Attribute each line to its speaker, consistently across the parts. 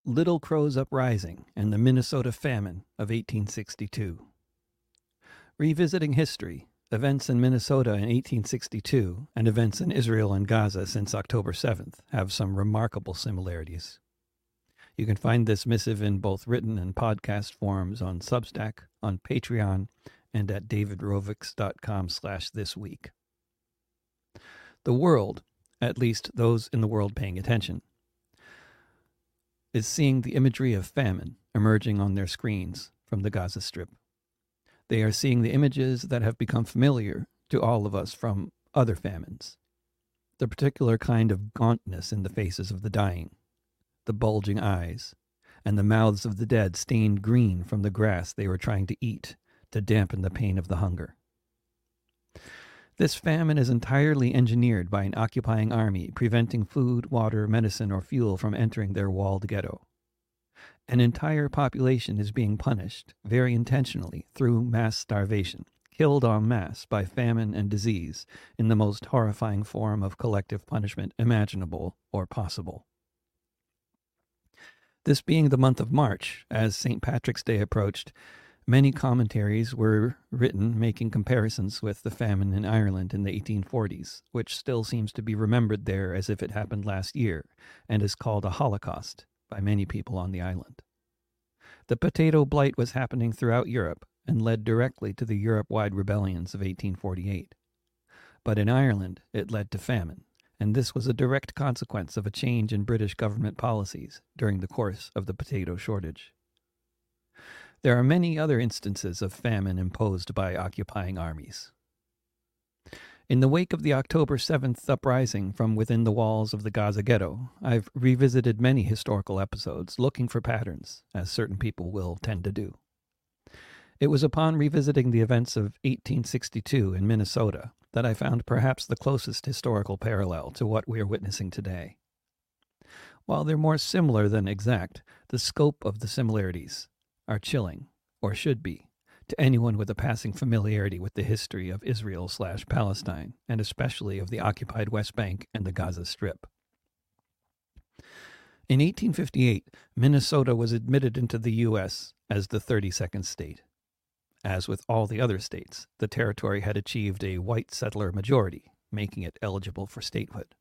Speaker 1: Little Crow's Uprising and the Minnesota Famine of 1862. Revisiting history, events in Minnesota in 1862 and events in Israel and Gaza since October 7th have some remarkable similarities. You can find this missive in both written and podcast forms on Substack, on Patreon, and at davidrovics.com/thisweek. The world, at least those in the world paying attention, is seeing the imagery of famine emerging on their screens from the Gaza Strip. They are seeing the images that have become familiar to all of us from other famines. The particular kind of gauntness in the faces of the dying, the bulging eyes, and the mouths of the dead stained green from the grass they were trying to eat to dampen the pain of the hunger. This famine is entirely engineered by an occupying army preventing food, water, medicine, or fuel from entering their walled ghetto. An entire population is being punished, very intentionally, through mass starvation, killed en masse by famine and disease in the most horrifying form of collective punishment imaginable or possible. This being the month of March, as St. Patrick's Day approached, many commentaries were written making comparisons with the famine in Ireland in the 1840s, which still seems to be remembered there as if it happened last year, and is called a Holocaust by many people on the island. The potato blight was happening throughout Europe and led directly to the Europe-wide rebellions of 1848. But in Ireland, it led to famine, and this was a direct consequence of a change in British government policies during the course of the potato shortage. There are many other instances of famine imposed by occupying armies. In the wake of the October 7th uprising from within the walls of the Gaza ghetto, I've revisited many historical episodes looking for patterns, as certain people will tend to do. It was upon revisiting the events of 1862 in Minnesota that I found perhaps the closest historical parallel to what we are witnessing today. While they're more similar than exact, the scope of the similarities are chilling, or should be, to anyone with a passing familiarity with the history of Israel/Palestine, and especially of the occupied West Bank and the Gaza Strip. In 1858, Minnesota was admitted into the U.S. as the 32nd state. As with all the other states, the territory had achieved a white settler majority, making it eligible for statehood.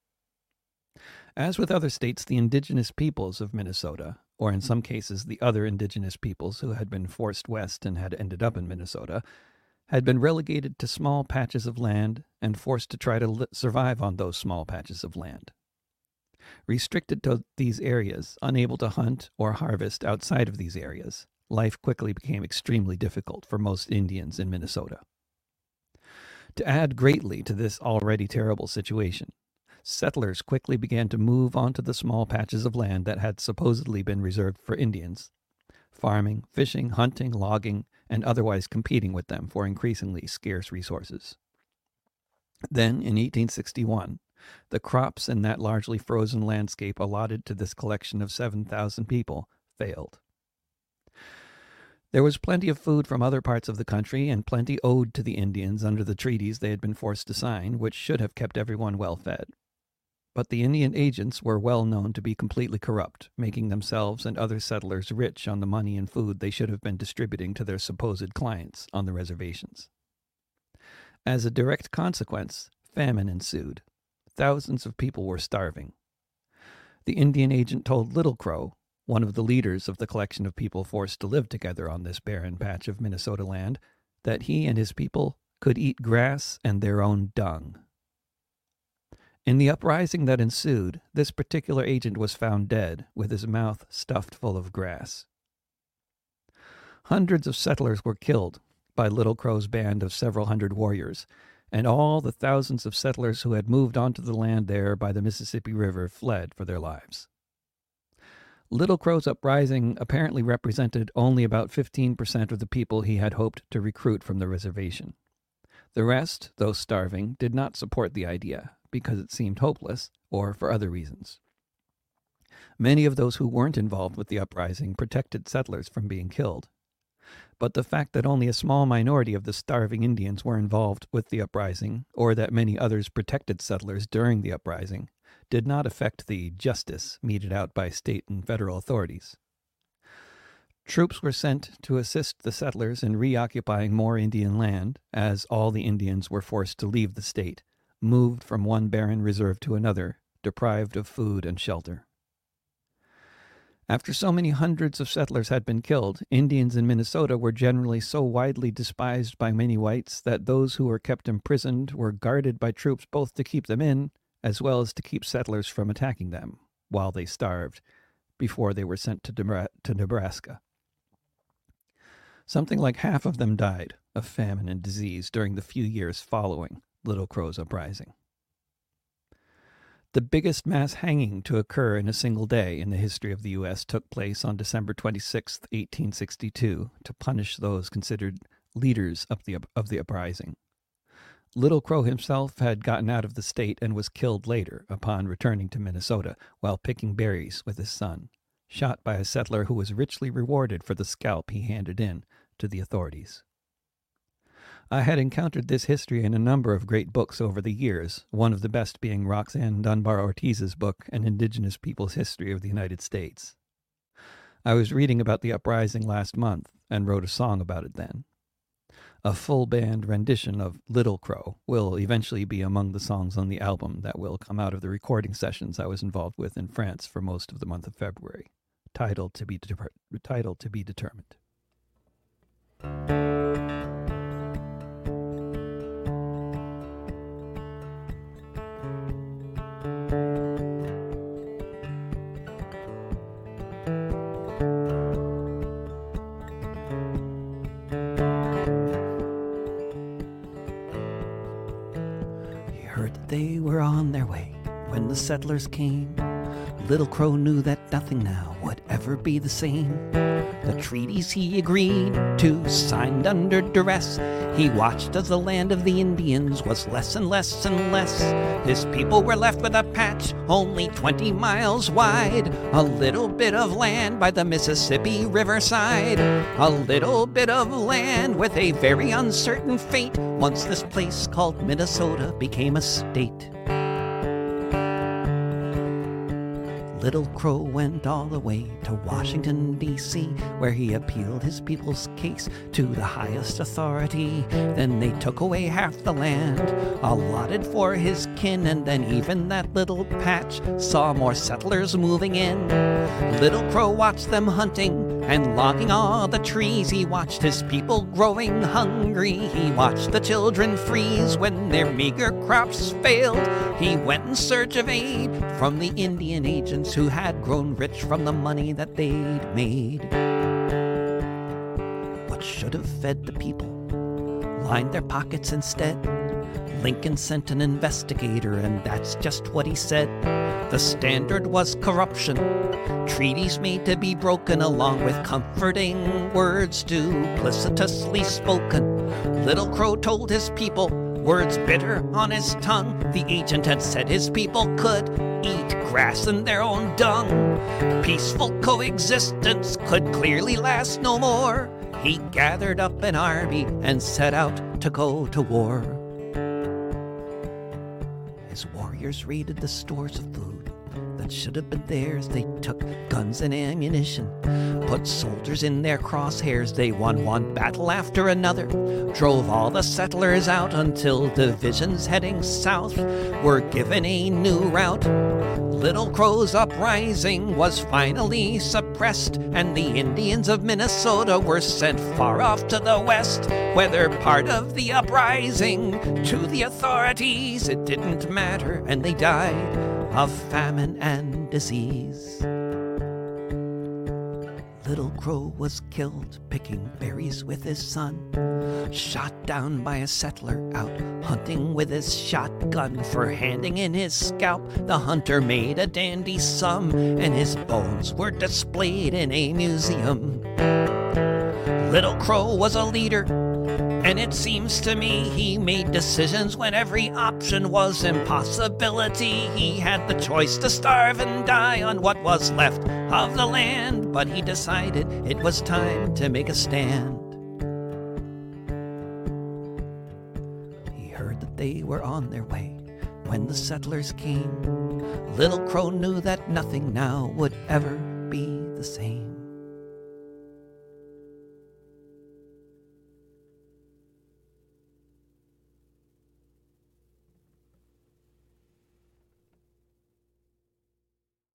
Speaker 1: As with other states, the indigenous peoples of Minnesota, or in some cases the other indigenous peoples who had been forced west and had ended up in Minnesota, had been relegated to small patches of land and forced to try to survive on those small patches of land. Restricted to these areas, unable to hunt or harvest outside of these areas, life quickly became extremely difficult for most Indians in Minnesota. To add greatly to this already terrible situation, settlers quickly began to move onto the small patches of land that had supposedly been reserved for Indians, farming, fishing, hunting, logging, and otherwise competing with them for increasingly scarce resources. Then, in 1861, the crops in that largely frozen landscape allotted to this collection of 7,000 people failed. There was plenty of food from other parts of the country and plenty owed to the Indians under the treaties they had been forced to sign, which should have kept everyone well fed. But the Indian agents were well known to be completely corrupt, making themselves and other settlers rich on the money and food they should have been distributing to their supposed clients on the reservations. As a direct consequence, famine ensued. Thousands of people were starving. The Indian agent told Little Crow, one of the leaders of the collection of people forced to live together on this barren patch of Minnesota land, that he and his people could eat grass and their own dung. In the uprising that ensued, this particular agent was found dead, with his mouth stuffed full of grass. Hundreds of settlers were killed by Little Crow's band of several hundred warriors, and all the thousands of settlers who had moved onto the land there by the Mississippi River fled for their lives. Little Crow's uprising apparently represented only about 15% of the people he had hoped to recruit from the reservation. The rest, though starving, did not support the idea, because it seemed hopeless, or for other reasons. Many of those who weren't involved with the uprising protected settlers from being killed. But the fact that only a small minority of the starving Indians were involved with the uprising, or that many others protected settlers during the uprising, did not affect the justice meted out by state and federal authorities. Troops were sent to assist the settlers in reoccupying more Indian land, as all the Indians were forced to leave the state, moved from one barren reserve to another, deprived of food and shelter. After so many hundreds of settlers had been killed, Indians in Minnesota were generally so widely despised by many whites that those who were kept imprisoned were guarded by troops both to keep them in, as well as to keep settlers from attacking them, while they starved, before they were sent to Nebraska. Something like half of them died of famine and disease during the few years following Little Crow's uprising. The biggest mass hanging to occur in a single day in the history of the U.S. took place on December 26, 1862, to punish those considered leaders of the uprising. Little Crow himself had gotten out of the state and was killed later upon returning to Minnesota while picking berries with his son, shot by a settler who was richly rewarded for the scalp he handed in to the authorities. I had encountered this history in a number of great books over the years, one of the best being Roxanne Dunbar Ortiz's book, An Indigenous People's History of the United States. I was reading about the uprising last month and wrote a song about it then. A full band rendition of Little Crow will eventually be among the songs on the album that will come out of the recording sessions I was involved with in France for most of the month of February, titled To Be Determined. They were on their way when the settlers came. Little Crow knew that nothing now would ever be the same. The treaties he agreed to, signed under duress, he watched as the land of the Indians was less and less and less. His people were left with a patch only 20 miles wide, a little bit of land by the Mississippi riverside, a little bit of land with a very uncertain fate once this place called Minnesota became a state. Little Crow went all the way to Washington, D.C., where he appealed his people's case to the highest authority. Then they took away half the land allotted for his kin, and then even that little patch saw more settlers moving in. Little Crow watched them hunting and logging all the trees. He watched his people growing hungry. He watched the children freeze when their meager crops failed. He went in search of aid from the Indian agents who had grown rich from the money that they'd made. What should have fed the people lined their pockets instead. Lincoln sent an investigator, and that's just what he said. The standard was corruption, treaties made to be broken, along with comforting words duplicitously spoken. Little Crow told his people, words bitter on his tongue. The agent had said his people could eat grass in their own dung. Peaceful coexistence could clearly last no more. He gathered up an army and set out to go to war. His warriors raided the stores of food that should have been theirs. They took guns and ammunition, put soldiers in their crosshairs. They won one battle after another, drove all the settlers out until divisions heading south were given a new route. Little Crow's uprising was finally suppressed, and the Indians of Minnesota were sent far off to the west. Whether part of the uprising to the authorities, it didn't matter, and they died of famine and disease. Little Crow was killed picking berries with his son, shot down by a settler out hunting with his shotgun. For handing in his scalp, the hunter made a dandy sum, and his bones were displayed in a museum. Little Crow was a leader, and it seems to me he made decisions when every option was impossibility. He had the choice to starve and die on what was left of the land, but he decided it was time to make a stand. He heard that they were on their way when the settlers came. Little Crow knew that nothing now would ever be the same.